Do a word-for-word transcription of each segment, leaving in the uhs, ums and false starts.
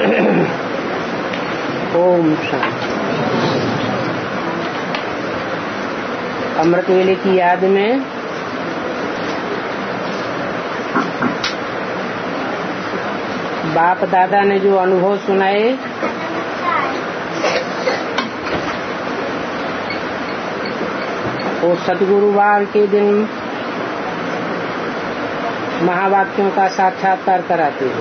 ओम शांति। अमृत वेले की याद में बाप दादा ने जो अनुभव सुनाए वो सतगुरुवार के दिन महावाक्यों का साक्षात्कार कराते हैं।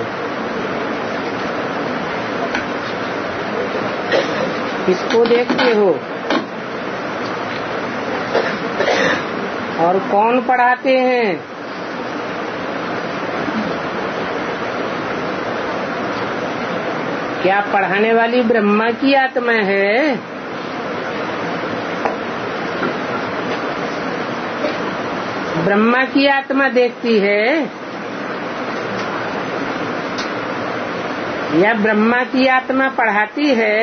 किसको देखते हो और कौन पढ़ाते हैं? क्या पढ़ाने वाली ब्रह्मा की आत्मा है ब्रह्मा की आत्मा देखती है या ब्रह्मा की आत्मा पढ़ाती है?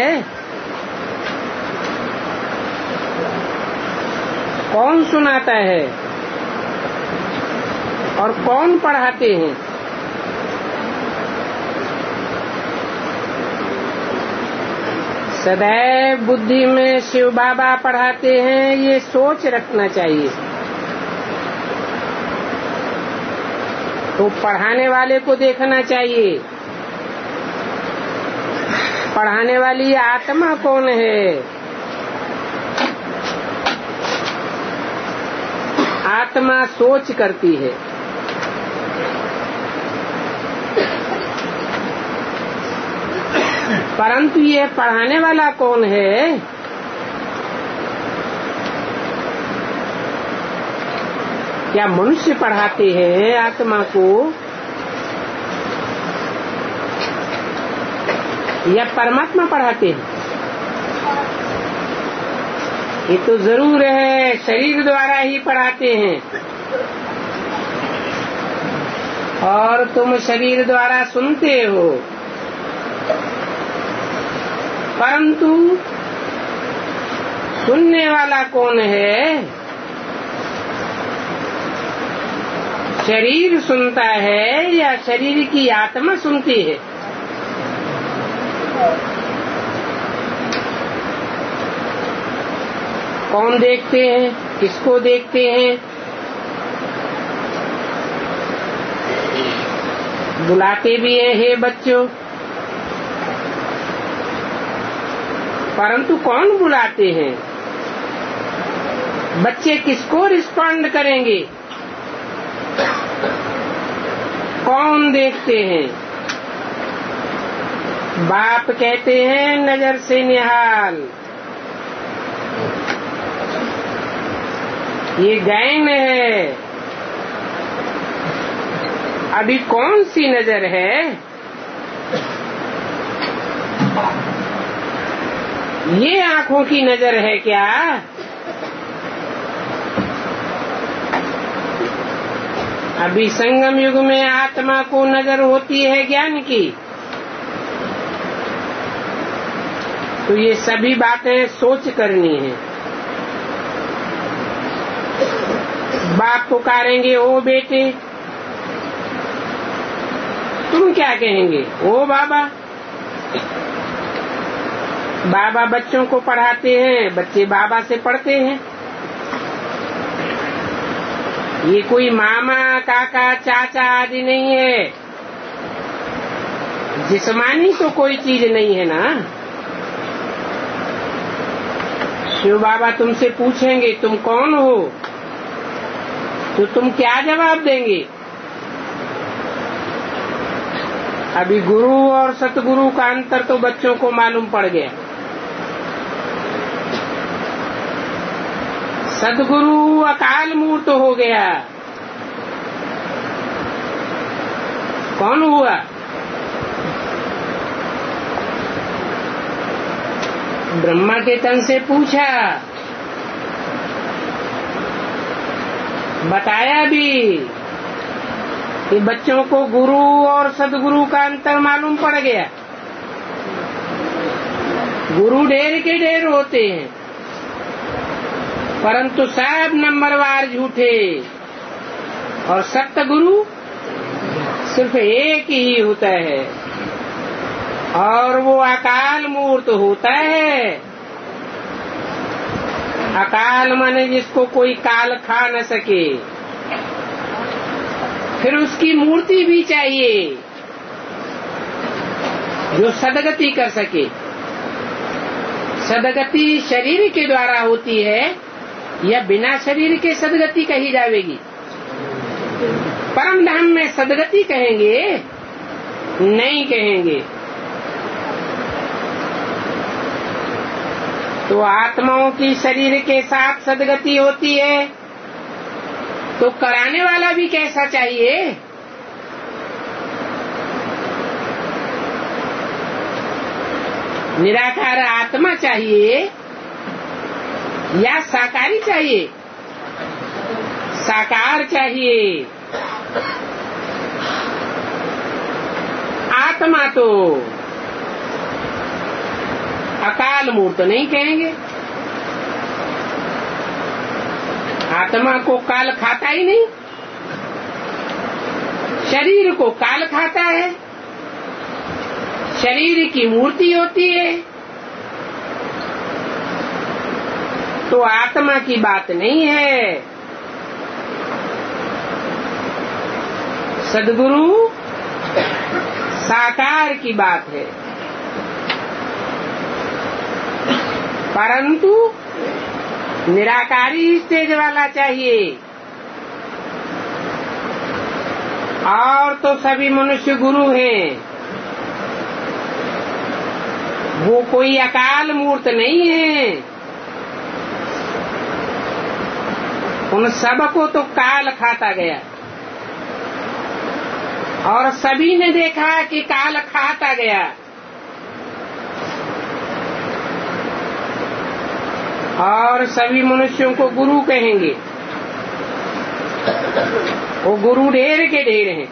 कौन सुनाता है और कौन पढ़ाते हैं? सदैव बुद्धि में शिव बाबा पढ़ाते हैं, ये सोच रखना चाहिए। तो पढ़ाने वाले को देखना चाहिए, पढ़ाने वाली आत्मा कौन है? आत्मा सोच करती है। परंतु ये पढ़ाने वाला कौन है? क्या मनुष्य पढ़ाते हैं आत्मा को या परमात्मा पढ़ाते हैं? ये तो जरूर है शरीर द्वारा ही पढ़ाते हैं और तुम शरीर द्वारा सुनते हो, परंतु सुनने वाला कौन है? शरीर सुनता है या शरीर की आत्मा सुनती है? कौन देखते हैं? किसको देखते हैं? बुलाते भी हैं, हे बच्चों, परंतु कौन बुलाते हैं? बच्चे किसको रिस्पॉन्ड करेंगे? कौन देखते हैं? बाप कहते हैं नजर से निहाल। ये गैंग है। अभी कौन सी नजर है? ये आंखों की नजर है क्या? अभी संगम युग में आत्मा को नजर होती है ज्ञान की। तो ये सभी बातें सोच करनी है। बाप पुकारेंगे, ओ बेटे, तुम क्या कहेंगे? ओ बाबा। बाबा बच्चों को पढ़ाते हैं, बच्चे बाबा से पढ़ते हैं। ये कोई मामा काका चाचा आदि नहीं है। जिस्मानी तो कोई चीज नहीं है ना। शिव बाबा तुमसे पूछेंगे तुम कौन हो, तो तुम क्या जवाब देंगे? अभी गुरु और सतगुरु का अंतर तो बच्चों को मालूम पड़ गया। सतगुरु अकाल मूर्त हो गया। कौन हुआ? ब्रह्मा के तन से पूछा, बताया भी कि बच्चों को गुरु और सदगुरु का अंतर मालूम पड़ गया। गुरु ढेर के ढेर होते हैं, परंतु सब नंबरवार झूठे, और सत्य गुरु सिर्फ एक ही होता है। और वो अकाल मूर्त होता है। अकाल माने जिसको कोई काल खा न सके। फिर उसकी मूर्ति भी चाहिए जो सदगति कर सके। सदगति शरीर के द्वारा होती है या बिना शरीर के सदगति कही जाएगी? परम धाम में सदगति कहेंगे? नहीं कहेंगे। तो आत्माओं की शरीर के साथ सदगति होती है तो कराने वाला भी कैसा चाहिए? निराकार आत्मा चाहिए या साकारी चाहिए? साकार चाहिए। आत्मा तो अकाल मूर्त नहीं कहेंगे। आत्मा को काल खाता ही नहीं। शरीर को काल खाता है। शरीर की मूर्ति होती है। तो आत्मा की बात नहीं है। सद्गुरु साकार की बात है। परंतु निराकारी स्टेज वाला चाहिए। और तो सभी मनुष्य गुरु हैं। वो कोई अकाल मूर्त नहीं है। उन सबको तो काल खाता गया और सभी ने देखा कि काल खाता गया। और सभी मनुष्यों को गुरु कहेंगे। वो गुरु ढेर के ढेर हैं।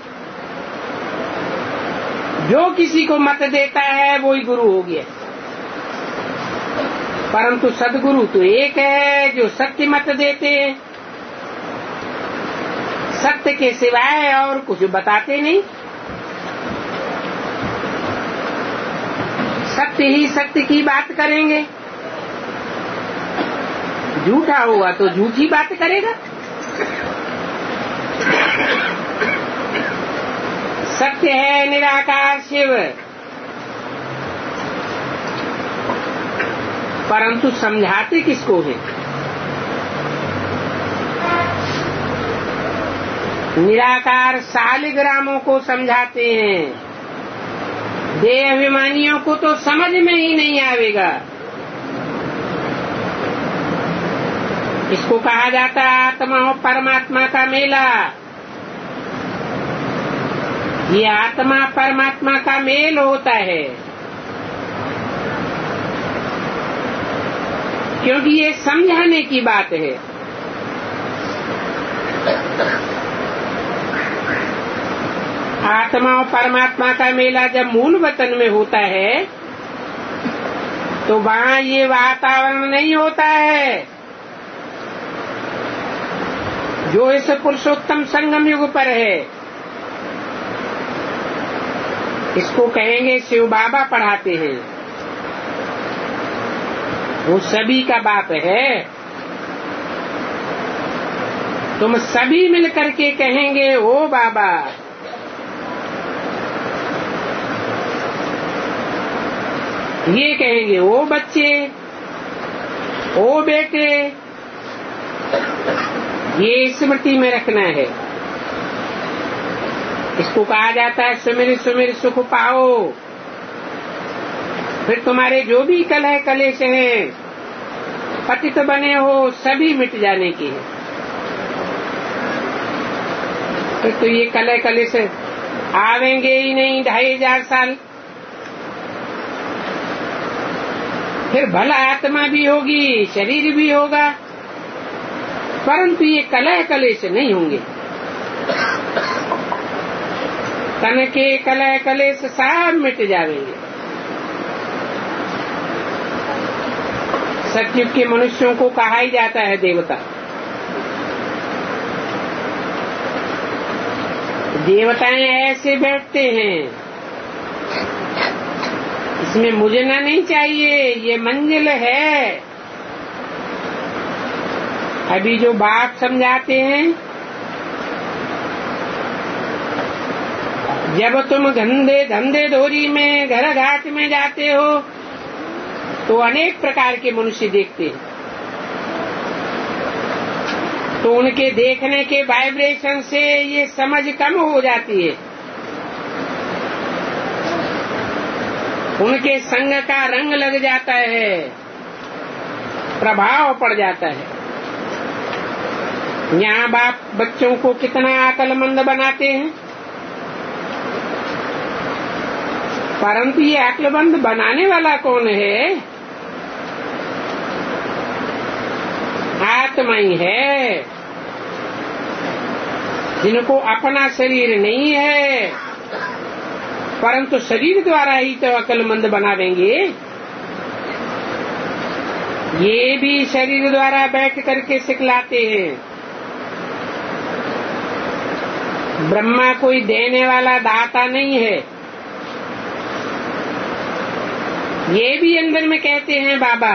जो किसी को मत देता है वो ही गुरु हो गया। परंतु सद्गुरु तो एक है जो सत्य मत देते हैं। सत्य के सिवाय और कुछ बताते नहीं। सत्य ही सत्य की बात करेंगे। झूठा होगा तो झूठी बात करेगा। सत्य है निराकार शिव। परंतु समझाते किसको है? निराकार शालिग्रामों को समझाते हैं। देह अभिमानियों को तो समझ में ही नहीं आवेगा। इसको कहा जाता है आत्मा और परमात्मा का मेला। ये आत्मा परमात्मा का मेल होता है। क्योंकि ये समझाने की बात है। आत्मा और परमात्मा का मेला जब मूल वतन में होता है तो वहाँ ये वातावरण नहीं होता है जो इस पुरुषोत्तम संगम युग पर है। इसको कहेंगे शिव बाबा पढ़ाते हैं। वो सभी का बाप है। तुम सभी मिलकर के कहेंगे ओ बाबा। ये कहेंगे ओ बच्चे, ओ बेटे। ये स्मृति में रखना है। इसको कहा जाता है सुमिर सुमिर सुख पाओ। फिर तुम्हारे जो भी कलह कलेश हैं, पतित बने हो, सभी मिट जाने की है। फिर तो ये कलह कलेश आवेंगे ही नहीं ढाई हजार साल। फिर भला आत्मा भी होगी, शरीर भी होगा, परंतु ये कलह कलेश नहीं होंगे। तन के कलह कलेश सब मिट जाएंगे। सतयुग के मनुष्यों को कहा ही जाता है देवता। देवताएं ऐसे बैठते हैं इसमें मुझना नहीं चाहिए, ये मंजिल है। अभी जो बाप समझाते हैं, जब तुम गंदे धंधे धोरी में घर घाट में जाते हो तो अनेक प्रकार के मनुष्य देखते हैं, तो उनके देखने के वाइब्रेशन से ये समझ कम हो जाती है, उनके संग का रंग लग जाता है, प्रभाव पड़ जाता है। यहाँ बाप बच्चों को कितना अक्लमंद बनाते हैं, परंतु ये अक्लमंद बनाने वाला कौन है? आत्मा ही है, जिनको अपना शरीर नहीं है, परंतु शरीर द्वारा ही तो अक्लमंद बना देंगे। ये भी शरीर द्वारा बैठ करके सिखलाते हैं। ब्रह्मा कोई देने वाला दाता नहीं है, ये भी अंदर में कहते हैं बाबा।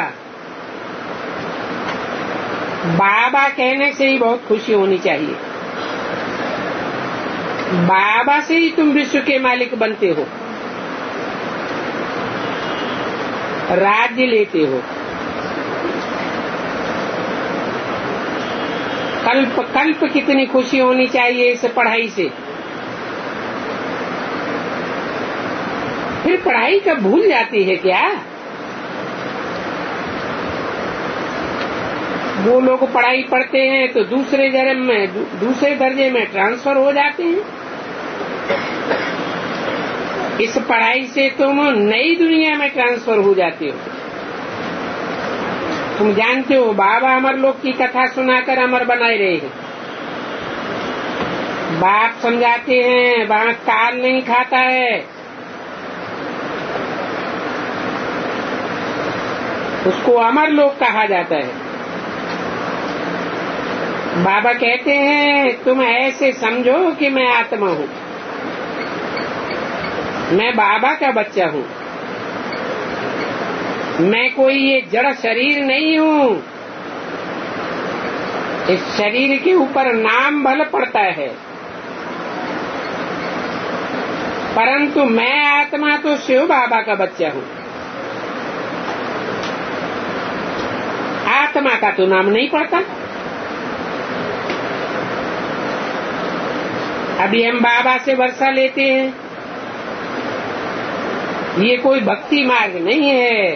बाबा कहने से ही बहुत खुशी होनी चाहिए। बाबा से ही तुम विश्व के मालिक बनते हो, राज्य लेते हो। कल्प कल्प कितनी खुशी होनी चाहिए इस पढ़ाई से। फिर पढ़ाई कब भूल जाती है क्या? वो लोग पढ़ाई पढ़ते हैं तो दूसरे जन्म में दू, दूसरे दर्जे में ट्रांसफर हो जाते हैं। इस पढ़ाई से तुम नई दुनिया में ट्रांसफर हो जाते हो। तुम जानते हो बाबा अमर लोग की कथा सुनाकर अमर बनाए रहे हैं। बाप समझाते हैं वहाँ काल नहीं खाता है, उसको अमर लोग कहा जाता है। बाबा कहते हैं तुम ऐसे समझो कि मैं आत्मा हूँ, मैं बाबा का बच्चा हूँ, मैं कोई ये जड़ शरीर नहीं हूँ। इस शरीर के ऊपर नाम भले पड़ता है, परंतु मैं आत्मा तो शिव बाबा का बच्चा हूँ। आत्मा का तो नाम नहीं पड़ता। अभी हम बाबा से वर्षा लेते हैं, ये कोई भक्ति मार्ग नहीं है।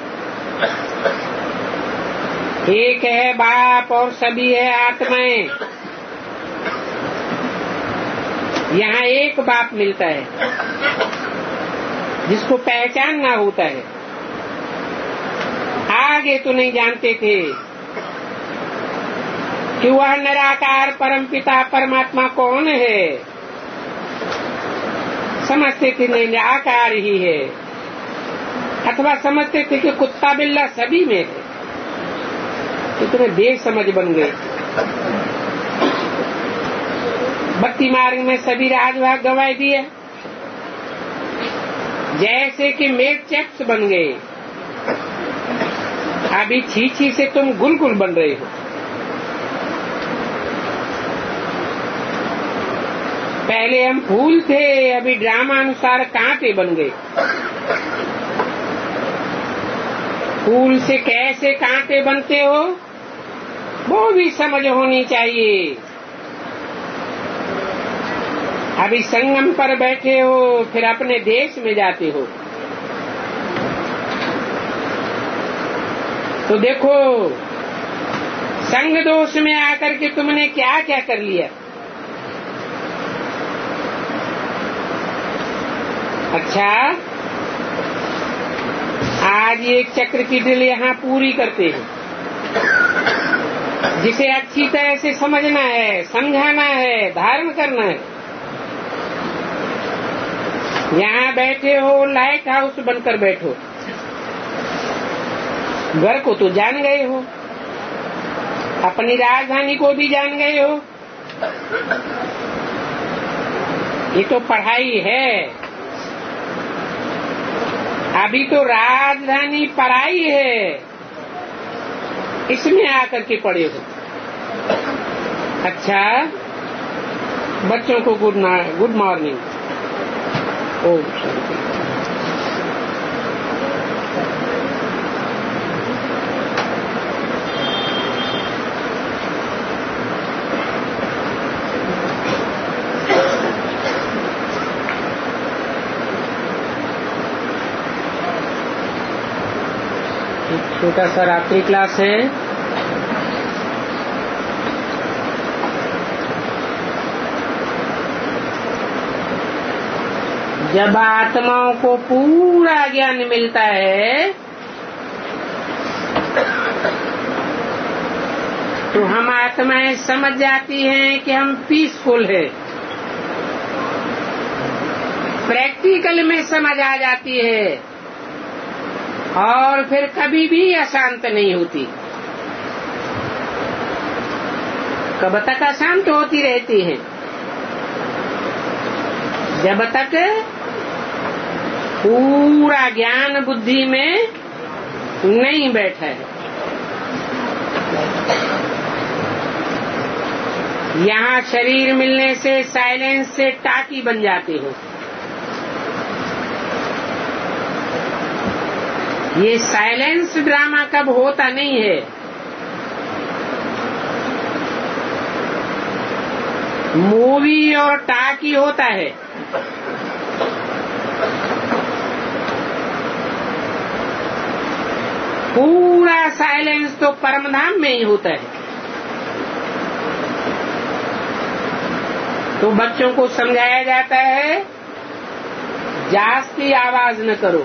एक है बाप और सभी है आत्माएं। यहाँ एक बाप मिलता है जिसको पहचानना होता है। आगे तो नहीं जानते थे कि वह निराकार परमपिता परमात्मा कौन है। समझते थे निराकार ही है, अथवा समझते थे कि कुत्ता बिल्ला सभी में है। इतने देर समझ बन गए। भक्ति मार्ग में सभी राजभाग गवाए दिए, जैसे कि मेट चैप्स बन गए। अभी छीछी से तुम गुलगुल बन रहे हो। पहले हम फूल थे, अभी ड्रामा अनुसार कांटे बन गए। फूल से कैसे कांटे बनते हो वो भी समझ होनी चाहिए। अभी संगम पर बैठे हो, फिर अपने देश में जाते हो, तो देखो संग दोष में आकर के तुमने क्या क्या कर लिया। अच्छा, आज एक चक्र की ड्रिल यहाँ पूरी करते हैं, जिसे अच्छी तरह से समझना है, समझाना है, धारण करना है। यहाँ बैठे हो, लाइट हाउस बनकर बैठो। घर को तो जान गए हो, अपनी राजधानी को भी जान गए हो। ये तो पढ़ाई है। अभी तो राजधानी पराई है, इसमें आकर के पड़े हो। अच्छा, बच्चों को गुड गुड मॉर्निंग। ओम शांति। छोटा सा रात्रि क्लास है। जब आत्माओं को पूरा ज्ञान मिलता है तो हम आत्माएं समझ जाती हैं कि हम पीसफुल है। प्रैक्टिकल में समझ आ जाती है और फिर कभी भी अशांत नहीं होती। कब तक अशांत होती रहती है? जब तक पूरा ज्ञान बुद्धि में नहीं बैठा है। यहाँ शरीर मिलने से साइलेंस से टाकी बन जाते हो। ये साइलेंस ड्रामा कब होता नहीं है? मूवी और टाकी होता है। पूरा साइलेंस तो परमधाम में ही होता है। तो बच्चों को समझाया जाता है जास्ती आवाज न करो।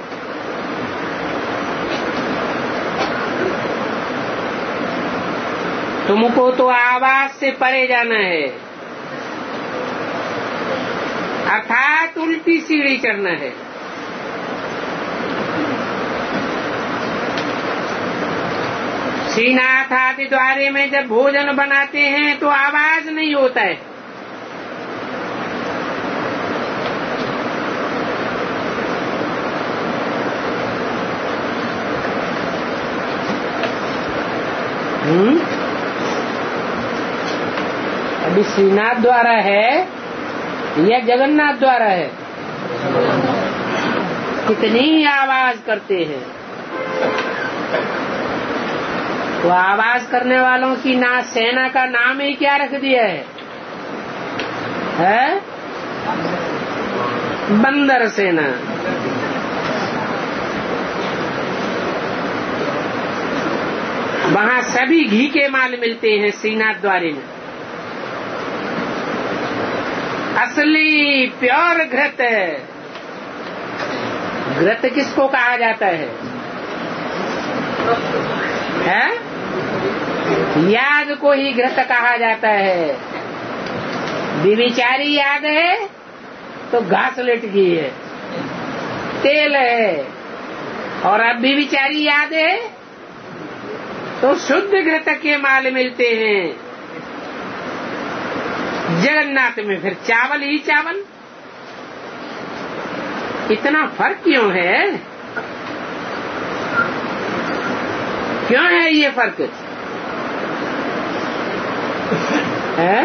तुमको तो आवाज से परे जाना है, अर्थात उल्टी सीढ़ी चढ़ना है। श्रीनाथ आदि द्वारे में जब भोजन बनाते हैं तो आवाज नहीं होता है। हम्म अभी श्रीनाथ द्वारा है या जगन्नाथ द्वारा है? कितनी आवाज करते हैं। तो आवाज करने वालों की ना सेना का नाम ही क्या रख दिया है, है? बंदर सेना। वहाँ सभी घी के माल मिलते हैं श्रीनाथ द्वारे में। असली प्योर घृत। घृत किसको कहा जाता है? है? याग को ही घृत कहा जाता है। विविचारी याग है तो घास लट गई है, तेल है। और अब विविचारी याद है तो शुद्ध घृत के माल मिलते हैं। जगन्नाथ में फिर चावल ही चावल। इतना फर्क क्यों है? क्यों है ये फर्क? है?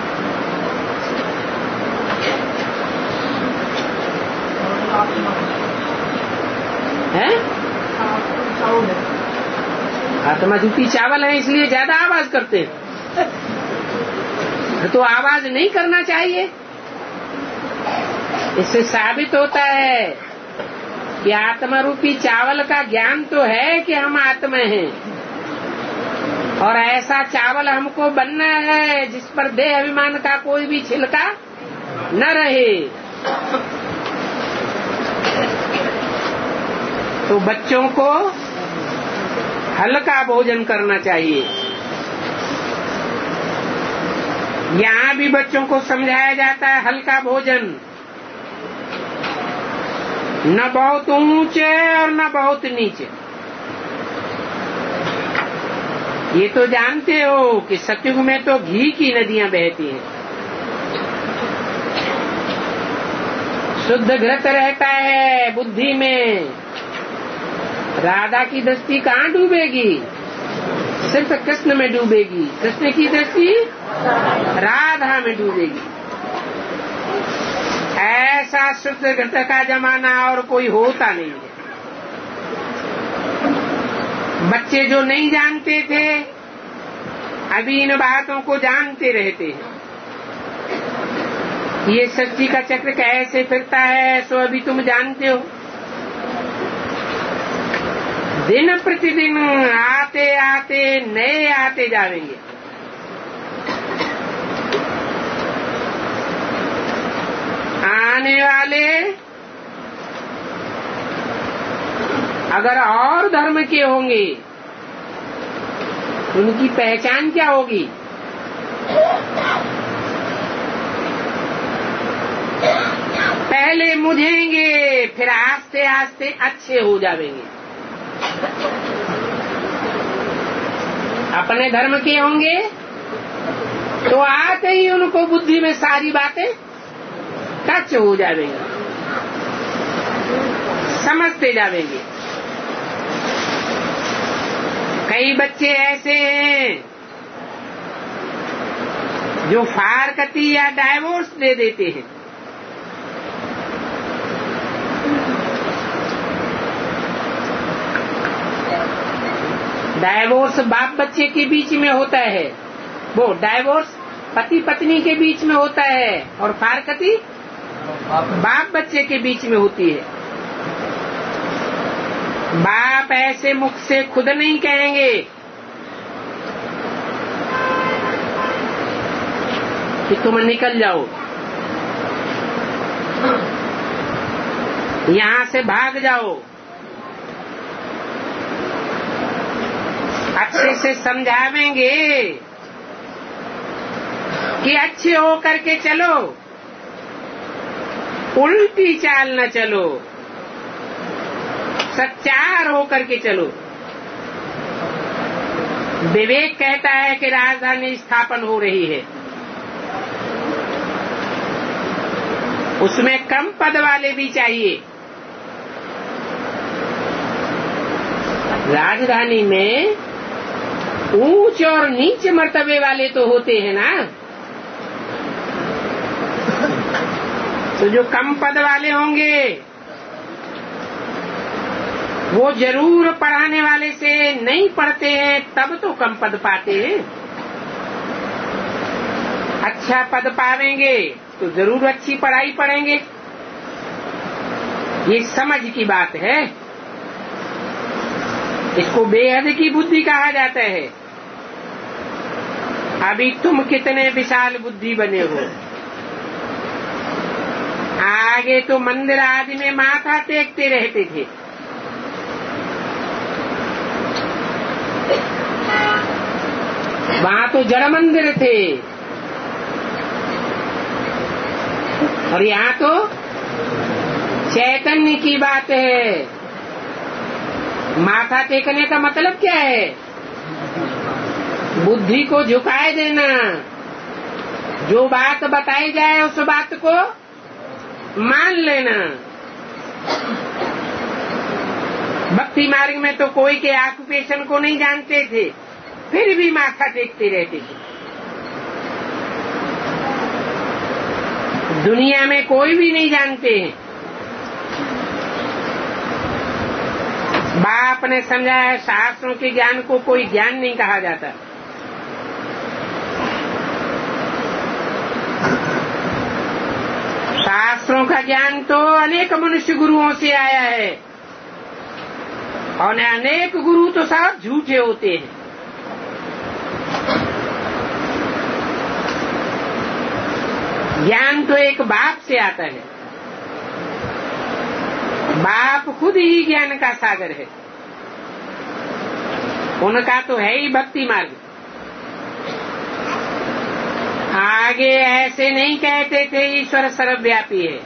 है? आत्मा रूपी चावल है इसलिए ज्यादा आवाज करते हैं। तो आवाज नहीं करना चाहिए। इससे साबित होता है कि आत्मा रूपी चावल का ज्ञान तो है कि हम आत्मा हैं, और ऐसा चावल हमको बनना है जिस पर देह अभिमान का कोई भी छिलका न रहे। तो बच्चों को हल्का भोजन करना चाहिए। यहाँ भी बच्चों को समझाया जाता है हल्का भोजन, न बहुत ऊंचे और न बहुत नीचे। ये तो जानते हो कि सतयुग में तो घी की नदियां बहती हैं, शुद्ध घृत रहता है बुद्धि में, राधा की दृष्टि कहाँ डूबेगी? सिर्फ कृष्ण में डूबेगी। कृष्ण की दृष्टि राधा में डूबेगी। ऐसा शुद्ध घट का जमाना और कोई होता नहीं है। बच्चे जो नहीं जानते थे अभी इन बातों को जानते रहते हैं। ये सृष्टि का चक्र कैसे फिरता है सो अभी तुम जानते हो। दिन प्रतिदिन आते आते नए आते जाएंगे। आने वाले अगर और धर्म के होंगे उनकी पहचान क्या होगी? पहले मुझेंगे फिर आस्ते आस्ते अच्छे हो जाएंगे। अपने धर्म के होंगे तो आते ही उनको बुद्धि में सारी बातें टच हो जाएंगे, समझते जाएंगे। कई बच्चे ऐसे हैं जो फारकती या डाइवोर्स दे देते हैं। डाइवोर्स बाप बच्चे के बीच में होता है, वो डाइवोर्स पति पत्नी के बीच में होता है, और फारकती बाप बच्चे के बीच में होती है। बाप ऐसे मुख से खुद नहीं कहेंगे कि तुम निकल जाओ, यहाँ से भाग जाओ। अच्छे से समझावेंगे कि अच्छे हो करके चलो, उल्टी चाल न चलो, सच्चार हो करके चलो। विवेक कहता है कि राजधानी स्थापन हो रही है, उसमें कम पद वाले भी चाहिए। राजधानी में ऊंच और नीच मर्तबे वाले तो होते हैं ना, तो जो कम पद वाले होंगे वो जरूर पढ़ाने वाले से नहीं पढ़ते हैं तब तो कम पद पाते हैं। अच्छा पद पावेंगे तो जरूर अच्छी पढ़ाई पढ़ेंगे। ये समझ की बात है, इसको बेहद की बुद्धि कहा जाता है। अभी तुम कितने विशाल बुद्धि बने हो। आगे तो मंदिर आदि में माथा टेकते रहते थे, वहाँ तो जड़ मंदिर थे, और यहाँ तो चैतन्य की बात है। माथा टेकने का मतलब क्या है? बुद्धि को झुकाए देना। जो बात बताई जाए उस बात को मान लेना। भक्ति मार्ग में तो कोई के ऑक्यूपेशन को नहीं जानते थे, फिर भी माथा टेकते रहते थे। दुनिया में कोई भी नहीं जानते हैं। बाप ने समझाया शास्त्रों के ज्ञान को कोई ज्ञान नहीं कहा जाता। शास्त्रों का ज्ञान तो अनेक मनुष्य गुरुओं से आया है, और अनेक गुरु तो सब झूठे होते हैं। ज्ञान तो एक बाप से आता है। बाप खुद ही ज्ञान का सागर है, उनका तो है ही भक्ति मार्ग। आगे ऐसे नहीं कहते थे ईश्वर सर्वव्यापी है।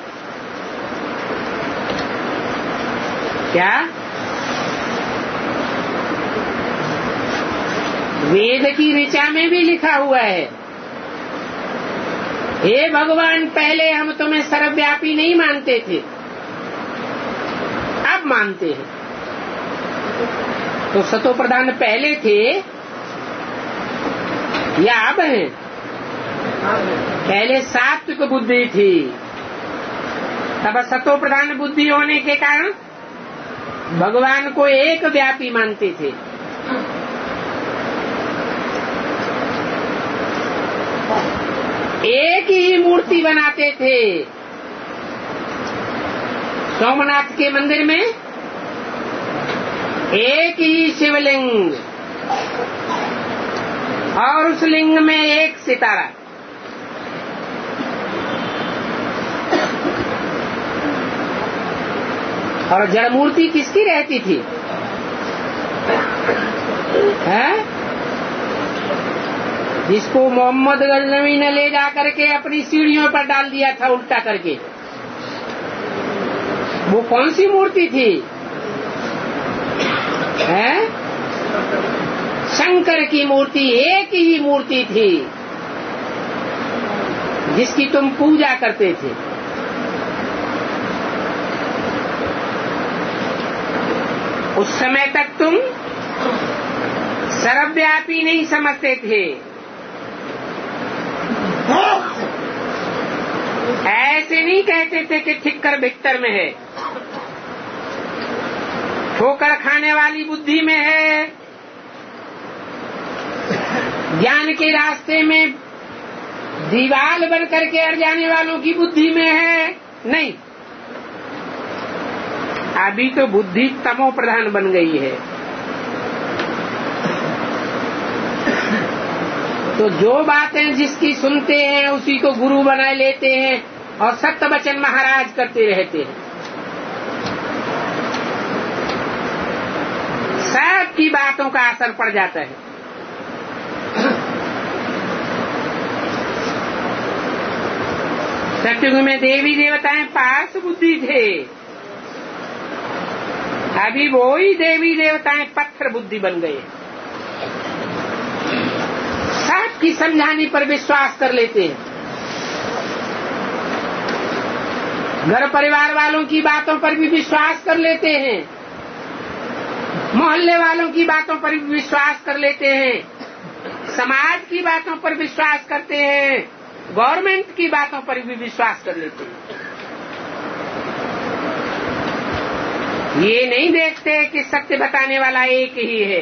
क्या वेद की ऋचा में भी लिखा हुआ है, हे भगवान पहले हम तुम्हें सर्वव्यापी नहीं मानते थे, अब मानते हैं। तो सतो प्रधान पहले थे या अब है? पहले सात्विक बुद्धि थी, तब सतो प्रधान बुद्धि होने के कारण भगवान को एक व्यापी मानते थे। एक ही मूर्ति बनाते थे। सोमनाथ के मंदिर में एक ही शिवलिंग और उस लिंग में एक सितारा। और जड़ मूर्ति किसकी रहती थी? है? जिसको मोहम्मद गजनवी ने ले जा करके अपनी सीढ़ियों पर डाल दिया था उल्टा करके, वो कौन सी मूर्ति थी? है? शंकर की मूर्ति, एक ही मूर्ति थी जिसकी तुम पूजा करते थे। उस समय तक तुम सर्वव्यापी नहीं समझते थे। ऐसे नहीं कहते थे कि ठिक्कर भीतर में है, ठोकर खाने वाली बुद्धि में है, ज्ञान के रास्ते में दीवाल बन करके अड़ जाने वालों की बुद्धि में है। नहीं, अभी तो बुद्धि तमो प्रधान बन गई है। तो जो बातें जिसकी सुनते हैं उसी को गुरु बना लेते हैं और सत्य वचन महाराज करते रहते हैं। सब की बातों का असर पड़ जाता है। सत्युग में देवी देवताएं पार्श्व बुद्धि थे, अभी वो ही देवी देवताएं पत्थर बुद्धि बन गए। सबकी समझाने पर विश्वास कर लेते हैं, घर परिवार वालों की बातों पर भी विश्वास कर लेते हैं, मोहल्ले वालों की बातों पर भी विश्वास कर लेते हैं, समाज की बातों पर विश्वास करते हैं, गवर्नमेंट की बातों पर भी विश्वास कर लेते हैं। ये नहीं देखते कि सत्य बताने वाला एक ही है।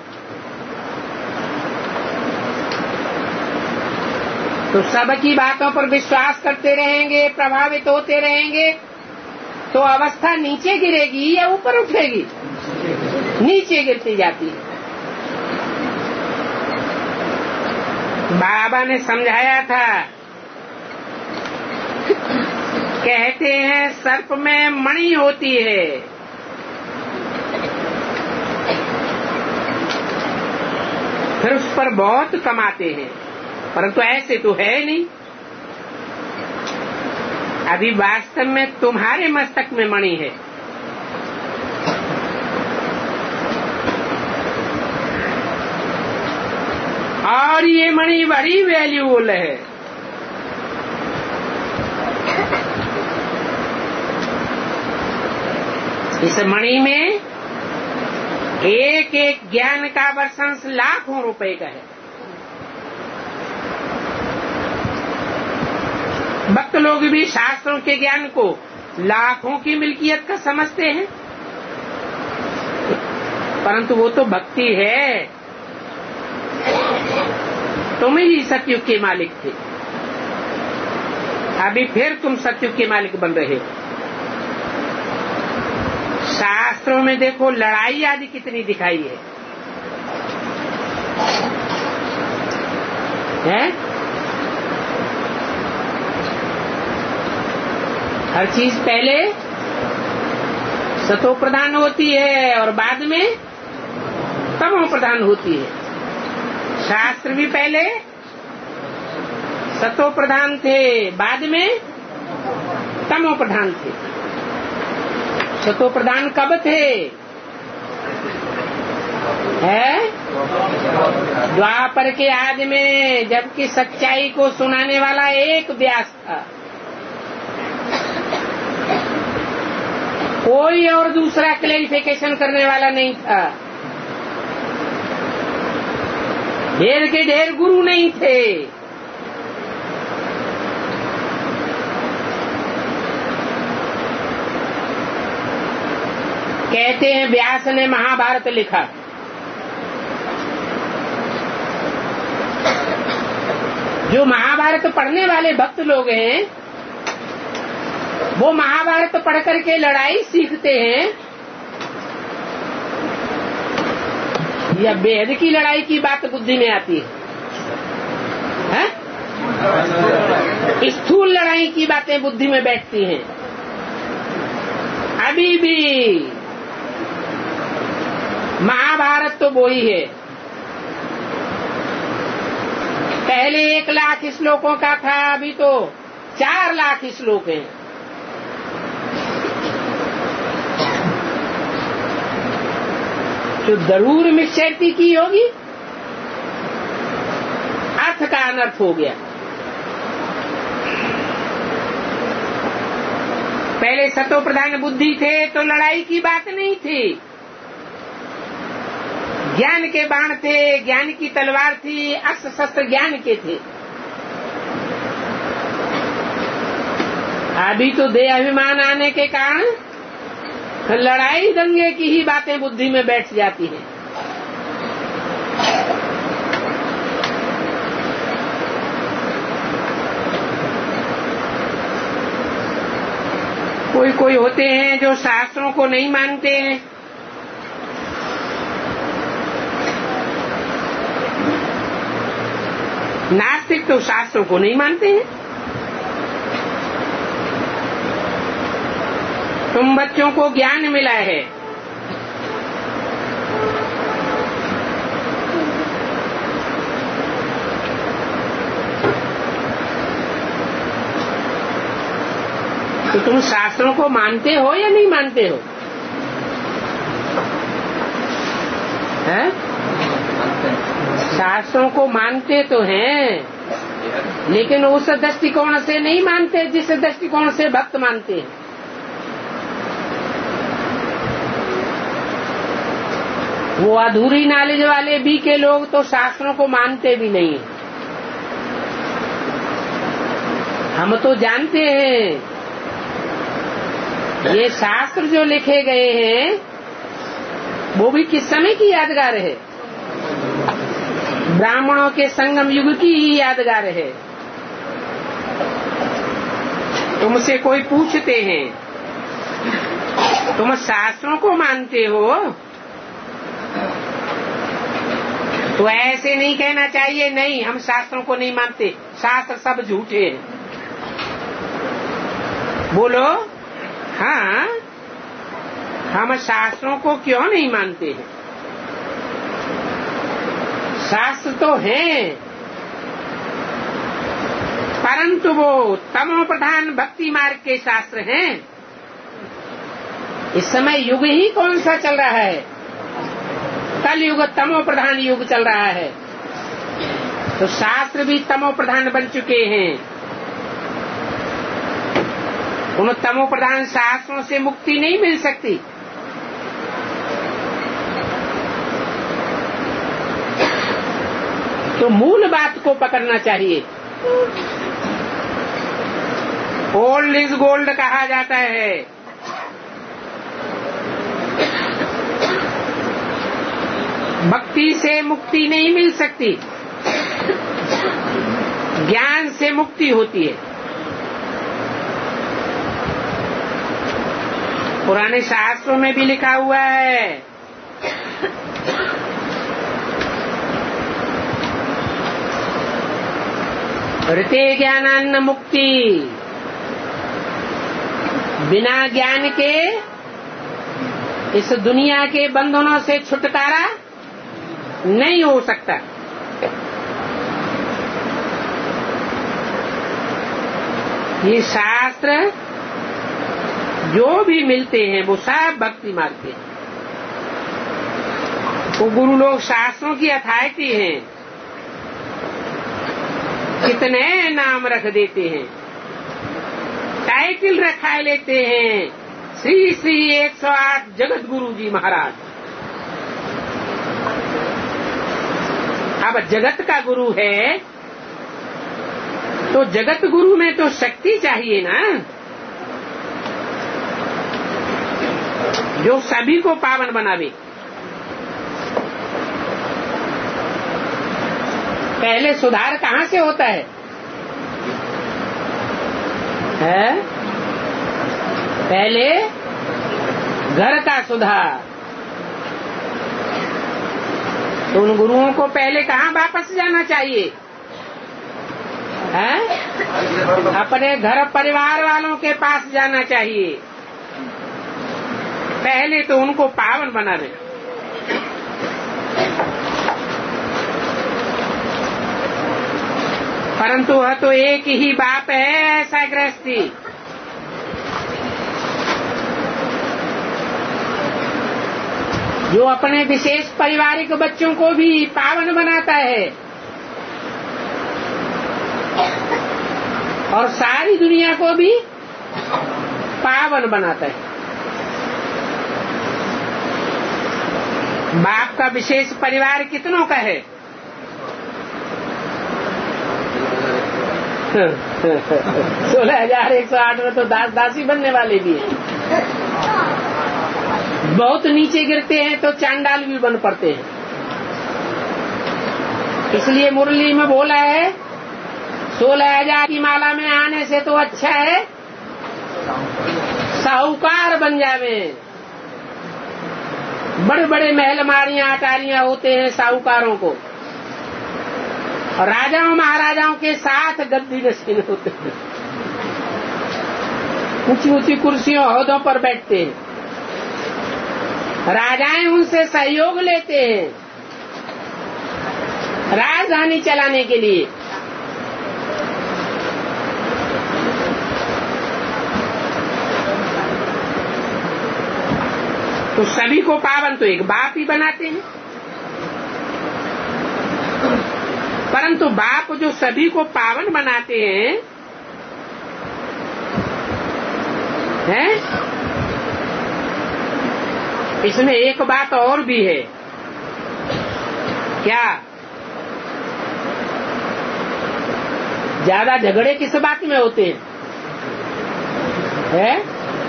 तो सबकी बातों पर विश्वास करते रहेंगे, प्रभावित होते रहेंगे, तो अवस्था नीचे गिरेगी या ऊपर उठेगी? नीचे गिरती जाती है। बाबा ने समझाया था, कहते हैं सर्प में मणि होती है, फिर उस पर बहुत कमाते हैं, परंतु ऐसे तो है नहीं। अभी वास्तव में तुम्हारे मस्तक में मणि है। और ये मणि बड़ी वैल्यूबल है। इस मणि में एक एक ज्ञान का वर्षंश लाखों रुपए का है। भक्त लोग भी शास्त्रों के ज्ञान को लाखों की मिल्कियत का समझते हैं, परंतु वो तो भक्ति है। तुम ही सतयुग के मालिक थे, अभी फिर तुम सतयुग के मालिक बन रहे हो। शास्त्रों में देखो लड़ाई आदि कितनी दिखाई है, है? हर चीज पहले सतो प्रधान होती है और बाद में तमो प्रधान होती है। शास्त्र भी पहले सतो प्रधान थे, बाद में तमो प्रधान थे। सतो प्रधान कब थे? है द्वापर के आदि में, जबकि सच्चाई को सुनाने वाला एक व्यास था। कोई और दूसरा क्लैरिफिकेशन करने वाला नहीं था। ढेर के ढेर गुरु नहीं थे। कहते हैं व्यास ने महाभारत लिखा, जो महाभारत पढ़ने वाले भक्त लोग हैं वो महाभारत पढ़ करके लड़ाई सीखते हैं या बेहद की लड़ाई की बात बुद्धि में आती है, है? स्थूल लड़ाई की बातें बुद्धि में बैठती हैं। अभी भी महाभारत तो वो ही है। पहले एक लाख श्लोकों का था, अभी तो चार लाख श्लोक हैं। जो जरूर मिक्सचरती की होगी, अर्थ का अनर्थ हो गया। पहले सतो प्रधान बुद्धि थे तो लड़ाई की बात नहीं थी, ज्ञान के बाण थे, ज्ञान की तलवार थी, अस्त्र शस्त्र ज्ञान के थे। अभी तो देह अभिमान आने के कारण लड़ाई दंगे की ही बातें बुद्धि में बैठ जाती हैं। कोई कोई होते हैं जो शास्त्रों को नहीं मानते हैं, नास्तिक तो शास्त्रों को नहीं मानते हैं। तुम बच्चों को ज्ञान मिला है, तो तुम शास्त्रों को मानते हो या नहीं मानते हो? हैं? शास्त्रों को मानते तो हैं, लेकिन उस दृष्टिकोण से नहीं मानते जिस दृष्टिकोण से भक्त मानते हैं। वो अधूरी नॉलेज वाले बी के लोग तो शास्त्रों को मानते भी नहीं। हम तो जानते हैं ये शास्त्र जो लिखे गए हैं वो भी किस समय की यादगार है? ब्राह्मणों के संगम युग की ही यादगार है। तुमसे कोई पूछते हैं तुम शास्त्रों को मानते हो, तो ऐसे नहीं कहना चाहिए नहीं हम शास्त्रों को नहीं मानते, शास्त्र सब झूठे हैं। बोलो हाँ, हम शास्त्रों को क्यों नहीं मानते हैं? शास्त्र तो हैं, परंतु वो तमो प्रधान भक्ति मार्ग के शास्त्र हैं। इस समय युग ही कौन सा चल रहा है? कल युग तमो प्रधान युग चल रहा है, तो शास्त्र भी तमो प्रधान बन चुके हैं। उन तमो प्रधान शास्त्रों से मुक्ति नहीं मिल सकती। तो मूल बात को पकड़ना चाहिए। ओल्ड इज गोल्ड कहा जाता है। भक्ति से मुक्ति नहीं मिल सकती, ज्ञान से मुक्ति होती है। पुराने शास्त्रों में भी लिखा हुआ है ऋते ज्ञानान्न मुक्ति, बिना ज्ञान के इस दुनिया के बंधनों से छुटकारा नहीं हो सकता। ये शास्त्र जो भी मिलते हैं वो सब भक्ति मार्ग के। वो गुरु लोग शास्त्रों की अथॉरिटी हैं, कितने नाम रख देते हैं, टाइटल रखा लेते हैं, श्री श्री एक सौ आठ जगत गुरु जी महाराज। अब जगत का गुरु है तो जगत गुरु में तो शक्ति चाहिए ना, जो सभी को पावन बनावे। पहले सुधार कहाँ से होता है, है? पहले घर का सुधार। तो उन गुरुओं को पहले कहाँ वापस जाना चाहिए, है? अपने घर परिवार वालों के पास जाना चाहिए। पहले तो उनको पावन बनावे। परंतु वह तो एक ही बाप है, ऐसा गृहस्थी। जो अपने विशेष पारिवारिक बच्चों को भी पावन बनाता है और सारी दुनिया को भी पावन बनाता है। बाप का विशेष परिवार कितनों का है? सोलह हजार एक सौ आठ में तो दास दासी बनने वाले भी हैं। बहुत नीचे गिरते हैं तो चांडाल भी बन पड़ते हैं। इसलिए मुरली में बोला है सोलह हजार की माला में आने से तो अच्छा है साहूकार बन जावे। बड़े बड़े महल मारियां अटारियां होते हैं साहूकारों को, और राजाओं महाराजाओं के साथ गद्दी नशीन होते हैं। ऊंची ऊंची कुर्सियों ओहदों पर बैठते हैं। राजाएं उनसे सहयोग लेते हैं राजधानी चलाने के लिए। तो सभी को पावन तो एक बाप ही बनाते हैं, परंतु बाप जो सभी को पावन बनाते हैं, हैं? इसमें एक बात और भी है। क्या? ज्यादा झगड़े किस बात में होते हैं, है?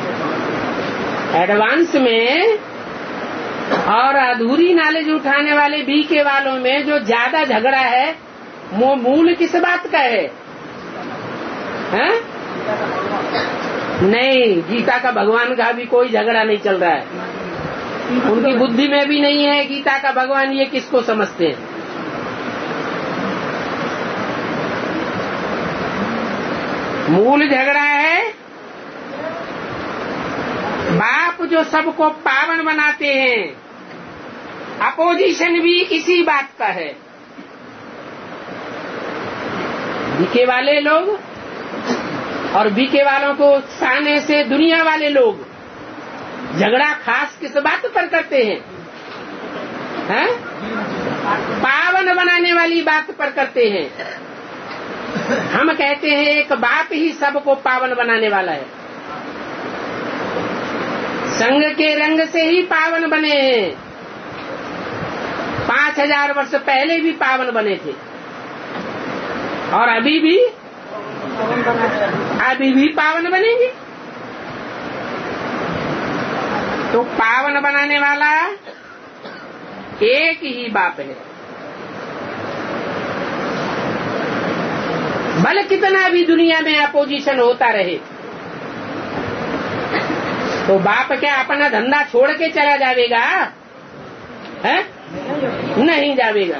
एडवांस में और अधूरी नॉलेज उठाने वाले बीके वालों में जो ज्यादा झगड़ा है वो मूल किस बात का है, हैं? नहीं, गीता का भगवान का भी कोई झगड़ा नहीं चल रहा है। उनकी बुद्धि में भी नहीं है गीता का भगवान ये किसको समझते हैं। मूल झगड़ा है बाप जो सबको पावन बनाते हैं। अपोजिशन भी इसी बात का है। बीके वाले लोग और बीके वालों को सामने से दुनिया वाले लोग झगड़ा खास किस बात पर करते हैं, हैं? पावन बनाने वाली बात पर करते हैं। हम कहते हैं एक बाप ही सबको पावन बनाने वाला है। संग के रंग से ही पावन बने हैं। पांच हजार वर्ष पहले भी पावन बने थे और अभी भी अभी भी पावन बनेंगे। तो पावन बनाने वाला एक ही बाप है। भले कितना भी दुनिया में अपोजिशन होता रहे तो बाप क्या अपना धंधा छोड़ के चला जाएगा, है? नहीं जाएगा।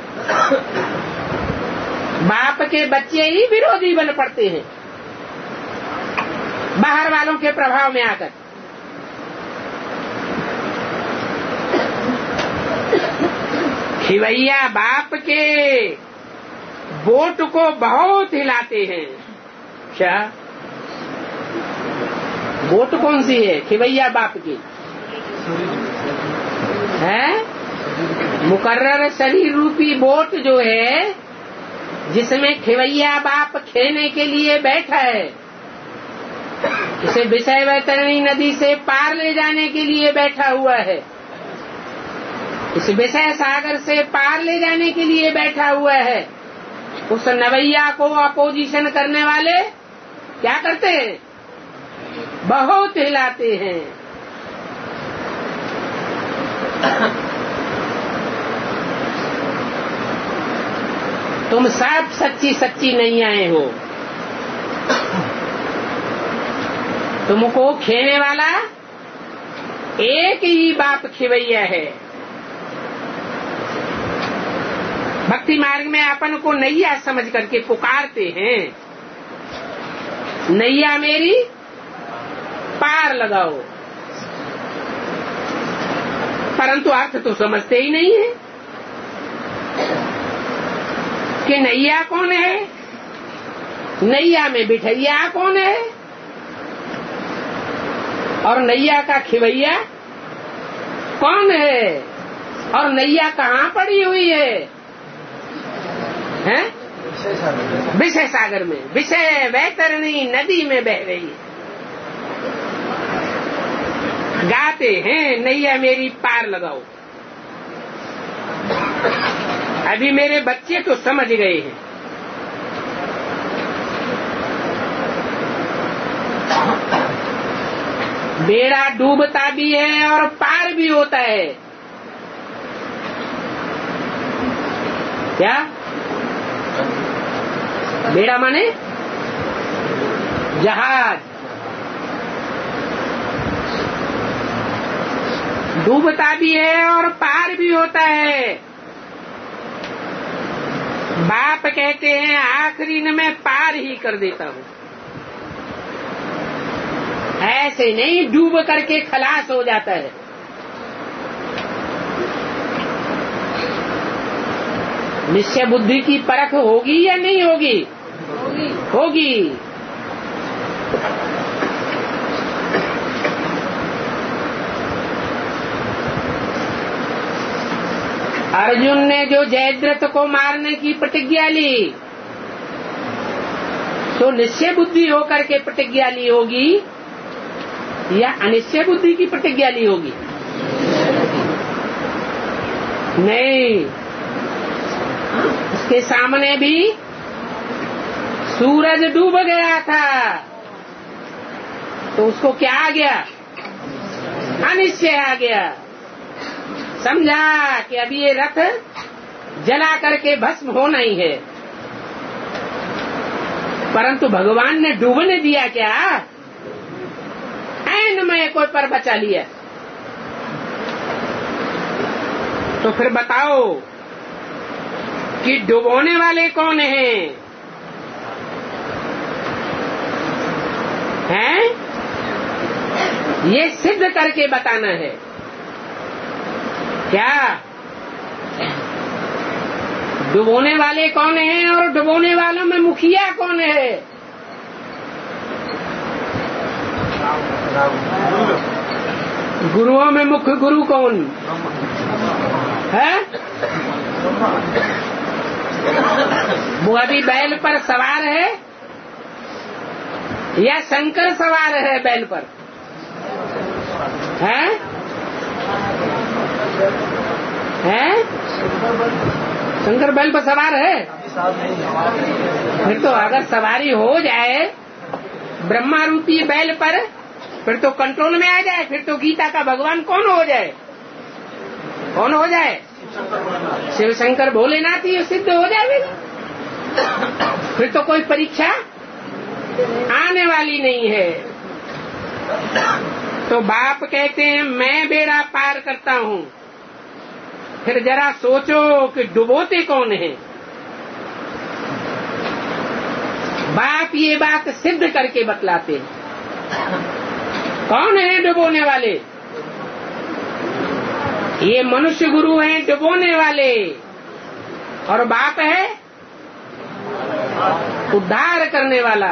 बाप के बच्चे ही विरोधी बन पड़ते हैं बाहर वालों के प्रभाव में आकर। खिवैया बाप के वोट को बहुत हिलाते हैं। क्या वोट कौन सी है? खिवैया बाप की है। मुकर्रर शरीर रूपी वोट जो है जिसमें खिवैया बाप खेने के लिए बैठा है, इसे विषय वैतरणी नदी से पार ले जाने के लिए बैठा हुआ है, इस विषय सागर से पार ले जाने के लिए बैठा हुआ है। उस नवैया को अपोजिशन करने वाले क्या करते हैं? बहुत हिलाते हैं। तुम सब सच्ची सच्ची नहीं आए हो, तुमको खेने वाला एक ही बाप खिवैया है। भक्ति मार्ग में अपन को नैया समझ करके पुकारते हैं, नैया मेरी पार लगाओ, परंतु अर्थ तो समझते ही नहीं है कि नैया कौन है, नैया में बिठैया कौन है और नैया का खिवैया कौन है, और नैया कहाँ पड़ी हुई है? हैं? विषय सागर में, विषय वैतरणी नदी में बह रही है। गाते हैं नैया मेरी पार लगाओ। अभी मेरे बच्चे तो समझ गए हैं। बेड़ा डूबता भी है और पार भी होता है। क्या बेड़ा माने? जहाज। डूबता भी है और पार भी होता है। बाप कहते हैं आखिरी न मैं पार ही कर देता हूँ। ऐसे नहीं डूब करके खलास हो जाता है। निश्चय बुद्धि की परख होगी या नहीं होगी? होगी, होगी। अर्जुन ने जो जयद्रथ को मारने की प्रतिज्ञा ली तो निश्चय बुद्धि होकर के प्रतिज्ञा ली होगी या अनिश्चय बुद्धि की प्रतिज्ञा ली होगी? नहीं, उसके सामने भी सूरज डूब गया था तो उसको क्या आ गया? अनिश्चय आ गया। समझा कि अभी ये रथ जला करके भस्म होना ही है, परंतु भगवान ने डूबने दिया क्या? ऐन में कोई पर बचा लिया। तो फिर बताओ कि डुबोने वाले कौन हैं? हैं? ये सिद्ध करके बताना है। क्या डुबोने वाले कौन हैं और डुबोने वालों में मुखिया कौन है? गुरुओं में मुख्य गुरु कौन है? वो अभी बैल पर सवार है या शंकर सवार है बैल पर? हैं? हैं? शंकर बैल पर सवार है? फिर तो अगर सवारी हो जाए ब्रह्मा रूपी बैल पर, फिर तो कंट्रोल में आ जाए। फिर तो गीता का भगवान कौन हो जाए? कौन हो जाए? शिव शंकर भोलेनाथ ही सिद्ध हो जाएगा। फिर तो कोई परीक्षा आने वाली नहीं है। तो बाप कहते हैं मैं बेड़ा पार करता हूँ। फिर जरा सोचो कि डुबोते कौन है? बाप ये बात सिद्ध करके बतलाते हैं। कौन है डुबोने वाले? ये मनुष्य गुरु हैं डुबोने वाले, और बाप है उद्धार करने वाला।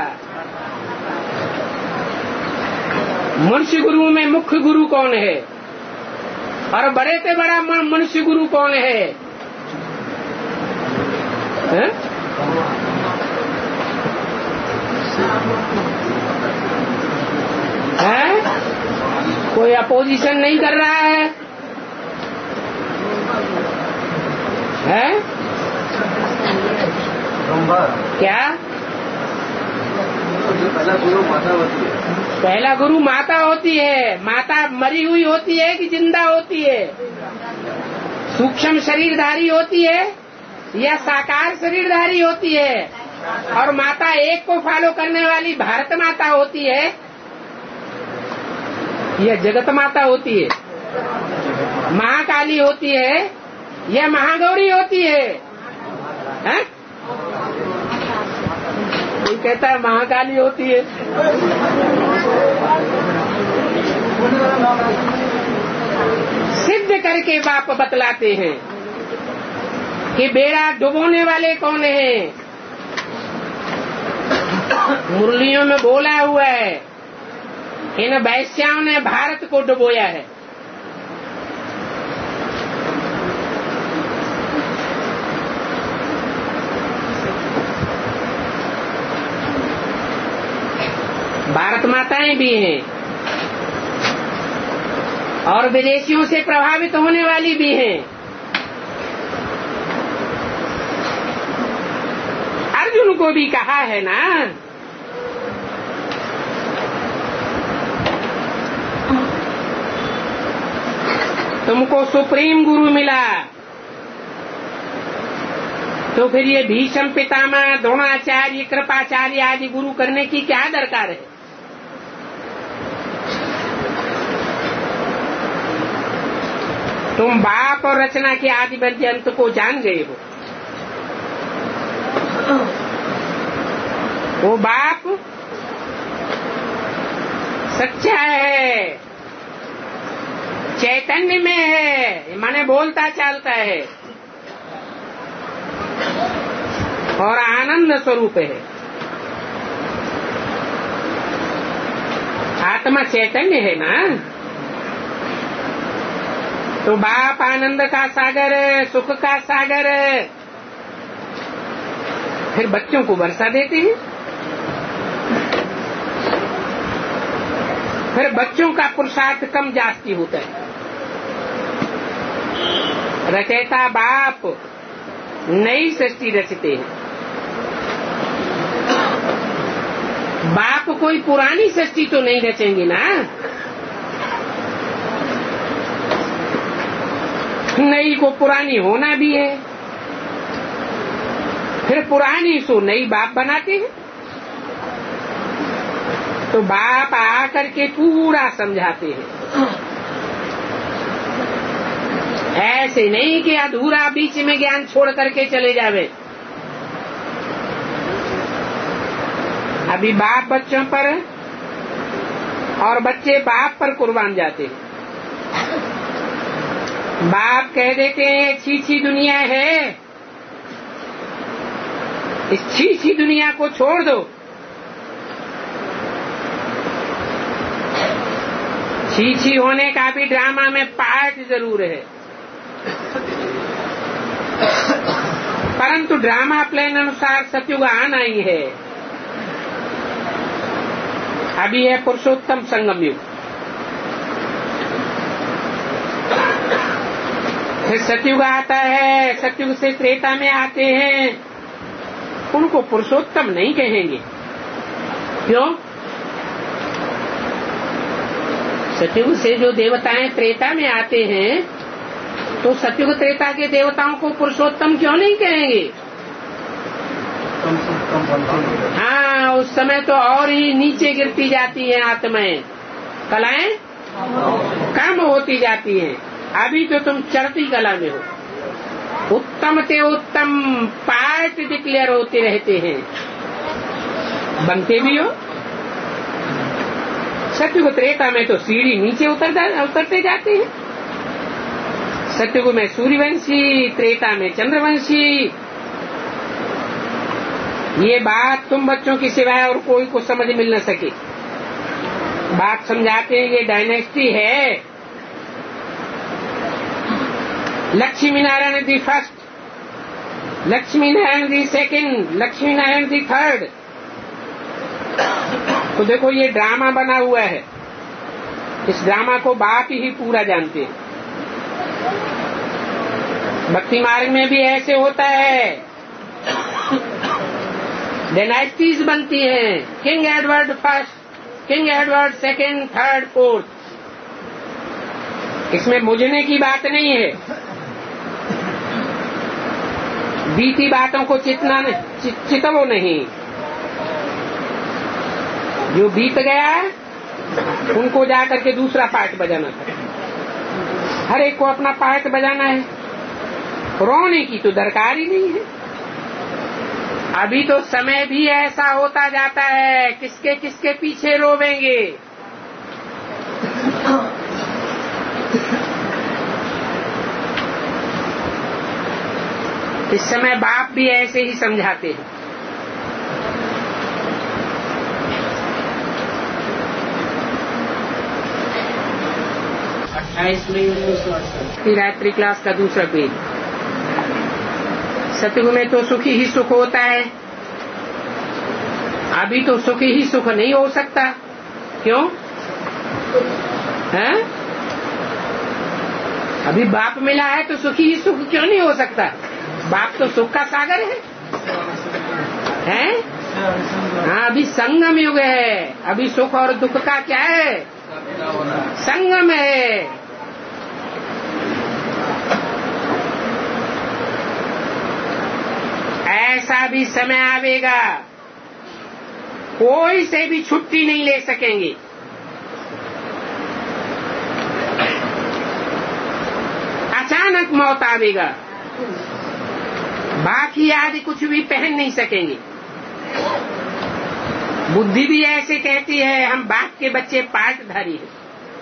मनुष्य गुरु में मुख्य गुरु कौन है और बड़े से बड़ा मनुष्य गुरु कौन है? है? है? कोई अपोजिशन नहीं कर रहा है, है? क्या? पहला गुरु माता होती है। पहला गुरु माता होती है। माता मरी हुई होती है कि जिंदा होती है? सूक्ष्म शरीरधारी होती है या साकार शरीरधारी होती है? और माता एक को फॉलो करने वाली भारत माता होती है या जगत माता होती है? महाकाली होती है या महागौरी होती है? है? कोई कहता है महाकाली होती है। सिद्ध करके बाप बतलाते हैं कि बेड़ा डुबोने वाले कौन है। मुरलियों में बोला हुआ है, इन वैश्याओं ने भारत को डुबोया है। भारत माताएं भी हैं और विदेशियों से प्रभावित होने वाली भी हैं। अर्जुन को भी कहा है ना, तुमको सुप्रीम गुरु मिला तो फिर ये भीष्म पितामह, द्रोणाचार्य, कृपाचार्य आदि गुरु करने की क्या दरकार है? तुम बाप और रचना के आदि पर्यंत को जान गए हो। वो बाप सच्चा है, चैतन्य में है, माने बोलता चालता है और आनंद स्वरूप है। आत्मा चैतन्य है ना, तो बाप आनंद का सागर, सुख का सागर, फिर बच्चों को वर्षा देते हैं। फिर बच्चों का पुरुषार्थ कम जास्ती होता है। रचयिता बाप नई सृष्टि रचते हैं। बाप कोई पुरानी सृष्टि तो नहीं रचेंगे ना। नई को पुरानी होना भी है, फिर पुरानी सो नई बाप बनाते हैं। तो बाप आकर के पूरा समझाते हैं। ऐसे नहीं कि अधूरा बीच में ज्ञान छोड़ करके चले जावे। अभी बाप बच्चों पर और बच्चे बाप पर कुर्बान जाते हैं। बाप कह देते हैं छी छी दुनिया है, इस छी छी दुनिया को छोड़ दो। छी छी होने का भी ड्रामा में पार्ट जरूर है, परंतु ड्रामा प्लान अनुसार सतयुग आना ही है। अभी है पुरुषोत्तम संगम युग, फिर सतयुग आता है, सतयुग से त्रेता में आते हैं। उनको पुरुषोत्तम नहीं कहेंगे। क्यों? सतयुग से जो देवताएं त्रेता में आते हैं, तो सतयुग त्रेता के देवताओं को पुरुषोत्तम क्यों नहीं कहेंगे? हाँ, उस समय तो और ही नीचे गिरती जाती हैं आत्माएं, कलाएं कम होती जाती हैं। अभी तो तुम चढ़ती कला में हो। उत्तम से उत्तम पार्ट डिक्लेयर होते रहते हैं, बनते भी हो। सतयुग त्रेता में तो सीढ़ी नीचे उतर उतरते जाते हैं। सतयुग में सूर्यवंशी, त्रेता में चंद्रवंशी। ये बात तुम बच्चों की सिवाय और कोई को समझ मिल न सके। बात समझाते हैं ये डायनेस्टी है। Lakshmi Narayan the first, Lakshmi Narayan the second, Lakshmi Narayan the third. तो देखो ये ड्रामा बना हुआ है। इस ड्रामा को बाप ही पूरा जानते हैं। भक्ति मार्ग में भी ऐसे होता है, डायनेस्टीज बनती हैं, king Edward first, king Edward second, third, fourth. इसमें मुझने की बात नहीं है, बीती बातों को चितना चितवो नहीं। जो बीत गया है उनको जाकर के दूसरा पार्ट बजाना था। हर एक को अपना पार्ट बजाना है, रोने की तो दरकार ही नहीं है। अभी तो समय भी ऐसा होता जाता है, किसके किसके पीछे रोवेंगे। इस समय बाप भी ऐसे ही समझाते हैं। अट्ठाईस मई उन्नीस सौ अड़सठ रात्रि क्लास का दूसरा पेज। सतयुग में तो सुखी ही सुख होता है, अभी तो सुखी ही सुख नहीं हो सकता। क्यों है? अभी बाप मिला है तो सुखी ही सुख क्यों नहीं हो सकता? बाप तो सुख का सागर है, हैं? हाँ, अभी संगम युग है, अभी सुख और दुख का क्या है? संगम है। ऐसा भी समय आवेगा, कोई से भी छुट्टी नहीं ले सकेंगे। अचानक मौत आवेगा, बाकी आदि कुछ भी पहन नहीं सकेंगे। बुद्धि भी ऐसे कहती है, हम बाप के बच्चे पाटधारी हैं,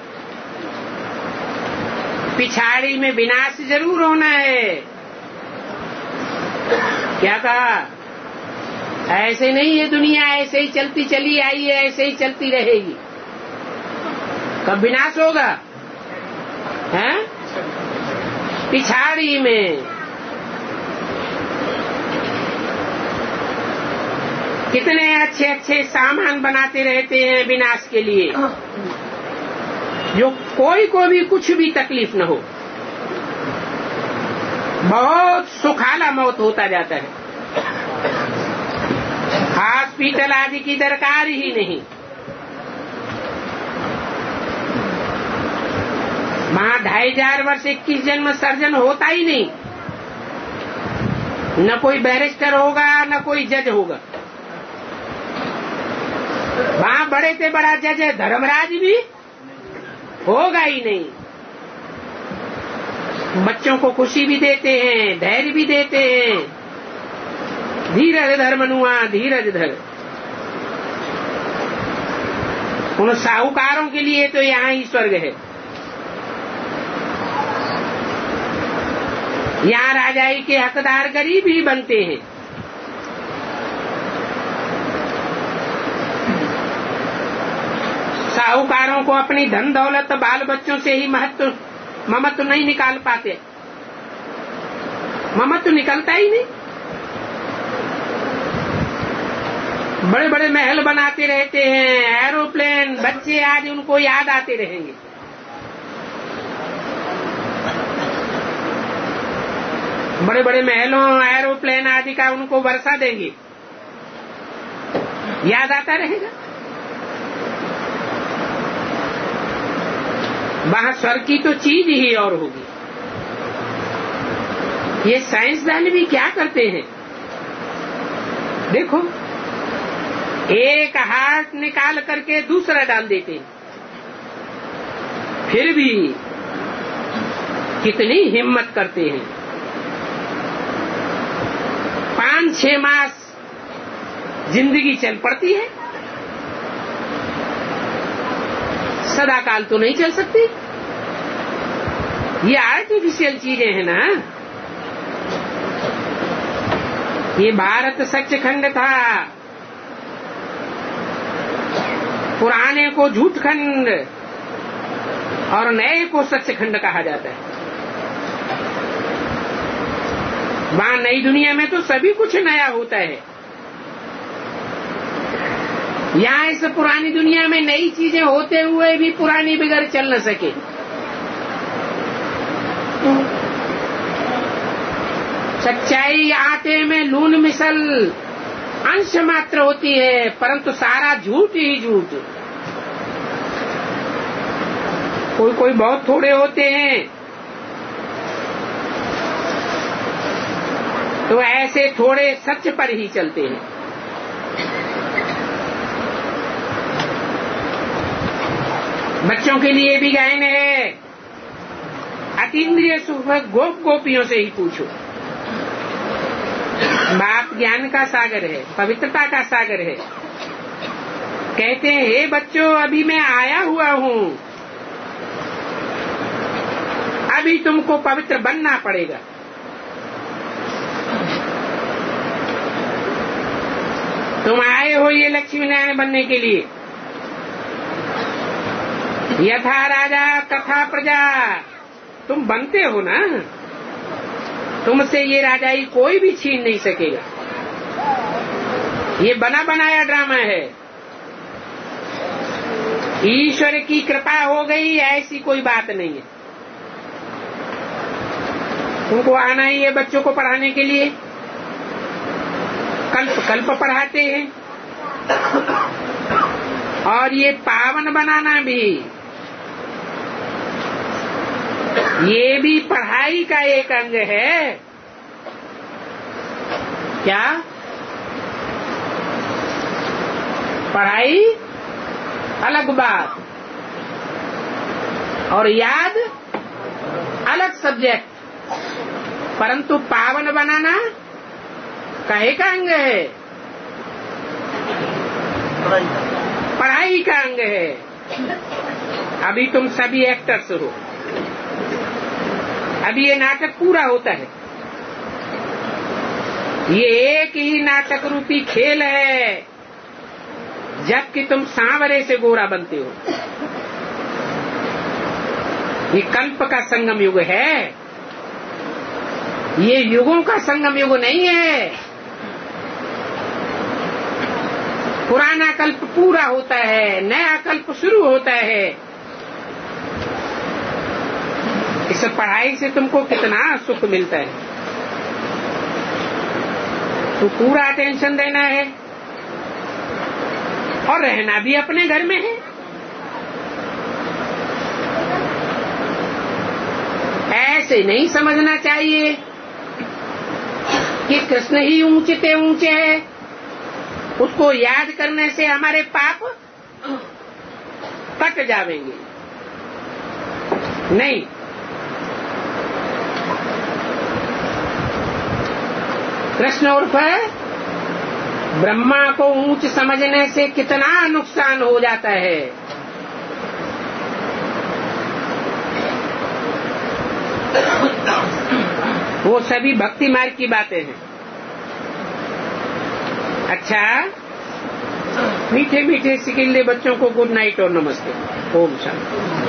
पिछाड़ी में विनाश जरूर होना है। क्या कहा? ऐसे नहीं है दुनिया, ऐसे ही चलती चली आई है, ऐसे ही चलती रहेगी। कब विनाश होगा? हैं? पिछाड़ी में। कितने अच्छे अच्छे सामान बनाते रहते हैं विनाश के लिए, जो कोई को भी कुछ भी तकलीफ न हो। बहुत सुखाला मौत होता जाता है, हॉस्पिटल आदि की दरकार ही नहीं। वहां ढाई हजार वर्ष इक्कीस जन्म सर्जन होता ही नहीं, न कोई बैरिस्टर होगा न कोई जज होगा। वहां बड़े से बड़ा जज है धर्मराज भी होगा ही नहीं। बच्चों को खुशी भी देते हैं, धैर्य भी देते हैं। धीरज धर मनुआ, धीरज धर। उन साहूकारों के लिए तो यहाँ ही स्वर्ग है। यहाँ राजाई के हकदार गरीब ही बनते हैं। साहूकारों को अपनी धन दौलत बाल बच्चों से ही महत्व ममत्व नहीं निकाल पाते, ममत्व निकलता ही नहीं। बड़े बड़े महल बनाते रहते हैं, एरोप्लेन, बच्चे आज उनको याद आते रहेंगे। बड़े बड़े महलों, एरोप्लेन आदि का उनको वर्षा देंगे, याद आता रहेगा। वहां स्वर्ग की तो चीज ही और होगी। ये साइंसदान भी क्या करते हैं देखो, एक हार्ट निकाल करके दूसरा डाल देते हैं, फिर भी कितनी हिम्मत करते हैं। पांच छह मास जिंदगी चल पड़ती है, सदा काल तो नहीं चल सकती। ये आर्टिफिशियल चीजें हैं ना। ये भारत सचखंड था, पुराने को झूठखंड और नए को सचखंड कहा जाता है। वहां नई दुनिया में तो सभी कुछ नया होता है। यहाँ इस पुरानी दुनिया में नई चीजें होते हुए भी पुरानी बिगड़ चल न सके। सच्चाई आटे में लून मिसल अंश मात्र होती है, परंतु सारा झूठ ही झूठ। कोई कोई बहुत थोड़े होते हैं, तो ऐसे थोड़े सच पर ही चलते हैं। बच्चों के लिए भी गायन है, अतीन्द्रिय सुख गोप गोपियों से ही पूछो। बाप ज्ञान का सागर है, पवित्रता का सागर है। कहते हैं, हे बच्चों, अभी मैं आया हुआ हूँ, अभी तुमको पवित्र बनना पड़ेगा। तुम आए हो ये लक्ष्मी नारायण बनने के लिए। यथा राजा तथा प्रजा, तुम बनते हो ना, तुमसे ये राजाई कोई भी छीन नहीं सकेगा। ये बना बनाया ड्रामा है। ईश्वर की कृपा हो गई ऐसी कोई बात नहीं है। तुमको आना ही है बच्चों को पढ़ाने के लिए। कल्प कल्प पढ़ाते हैं, और ये पावन बनाना भी, ये भी पढ़ाई का एक अंग है। क्या? पढ़ाई अलग बात और याद अलग सब्जेक्ट, परंतु पावन बनाना काहे का अंग है? पढ़ाई का अंग है। अभी तुम सभी एक्टर्स हो, अभी ये नाटक पूरा होता है। ये एक ही नाटक रूपी खेल है, जबकि तुम सांवरे से गोरा बनते हो। ये कल्प का संगम युग है, ये युगों का संगम युग नहीं है। पुराना कल्प पूरा होता है, नया कल्प शुरू होता है। इस पढ़ाई से तुमको कितना सुख मिलता है। तो पूरा अटेंशन देना है, और रहना भी अपने घर में है। ऐसे नहीं समझना चाहिए कि कृष्ण ही ऊंचे ते ऊंचे है, उसको याद करने से हमारे पाप कट जावेंगे। नहीं, कृष्ण उर्फ ब्रह्मा को ऊंच समझने से कितना नुकसान हो जाता है। वो सभी भक्ति मार्ग की बातें हैं। अच्छा, मीठे मीठे सिकिल्ले बच्चों को गुड नाइट और नमस्ते। ओम शांति।